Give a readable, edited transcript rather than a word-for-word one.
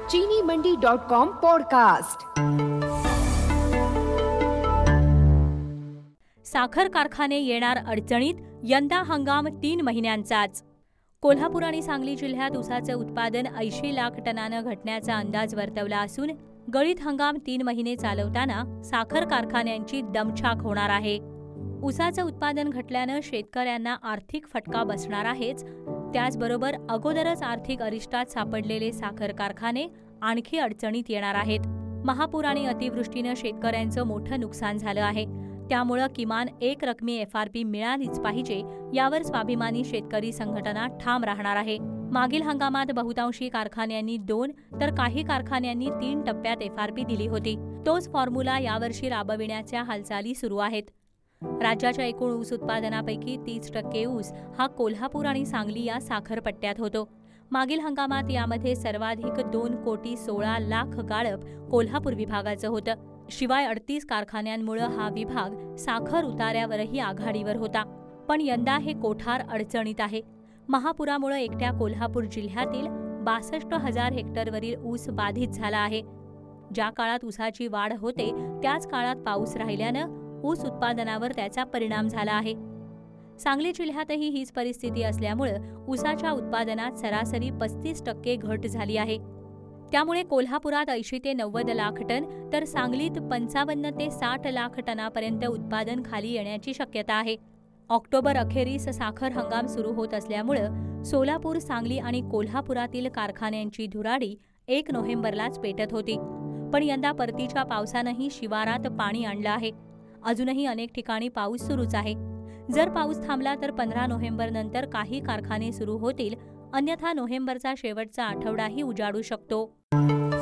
चीनीमंडी.com podcast. साखर कारखाने येणार अडचणीत, यंदा हंगाम 3 महिन्यांचाच। कोल्हापूर आणि सांगली जिल्ह्यात ऊसाचे उत्पादन 80 लाख टनानं घटण्याचा अंदाज वर्तवला असून गळीत हंगाम 3 महिने चालवताना साखर कारखान्यांची दमछाक होणार आहे। ऊसाचं उत्पादन घटल्यानं शेतकऱ्यांना आर्थिक फटका बसणार आहेच, त्याचबरोबर अगोदरच आर्थिक अरिष्टात सापडलेले साखर कारखाने आणखी अडचणीत येणार आहेत। महापूर आणि अतिवृष्टीनं शेतकऱ्यांचं मोठं नुकसान झालं आहे, त्यामुळं किमान एक रकमी FRP मिळालीच पाहिजे, यावर स्वाभिमानी शेतकरी संघटना ठाम राहणार आहे। मागील हंगामात बहुतांशी कारखान्यांनी 2 तर काही कारखान्यांनी 3 टप्प्यात FRP दिली होती। तोच फॉर्म्युला यावर्षी राबविण्याच्या हालचाली सुरू आहेत। राज्याच्या एकूण ऊस उत्पादनापैकी 30% ऊस हा कोल्हापूर आणि सांगली या साखर पट्ट्यात होतो। मागील हंगामात यामध्ये सर्वाधिक 2,16,00,000 गाळप कोल्हापूर विभागाचं होतं। शिवाय 38 कारखान्यांमुळे हा विभाग साखर उतार्यावरही आघाडीवर होता। पण यंदा हे कोठार अडचणीत आहे। महापुरामुळे एकट्या कोल्हापूर जिल्ह्यातील 62,000 हेक्टरवरील ऊस बाधित झाला आहे। ज्या काळात ऊसाची वाढ होते त्याच काळात पाऊस राहिल्यानं ऊस उत्पादनावर त्याचा परिणाम झाला आहे। सांगली जिल्ह्यातही हीच परिस्थिती असल्यामुळे ऊसाच्या उत्पादनात सरासरी 35% घट झाली आहे। त्यामुळे कोल्हापुरात 80 ते 90 लाख टन तर सांगलीत 55 ते 60 लाख टनापर्यंत उत्पादन खाली येण्याची शक्यता आहे। ऑक्टोबर अखेरीस साखर हंगाम सुरू होत असल्यामुळे सोलापूर, सांगली आणि कोल्हापुरातील कारखान्यांची धुराडी 1 नोव्हेंबरलाच पेटत होती। पण यंदा परतीच्या पावसानंही शिवारात पाणी आणलं आहे। अजूनही अनेक ठिकाणी पाऊस सुरूच आहे। जर पाऊस थांबला तर 15 नोव्हेंबरनंतर काही कारखाने सुरू होतील, अन्यथा नोव्हेंबरचा शेवटचा आठवडाही उजाडू शकतो।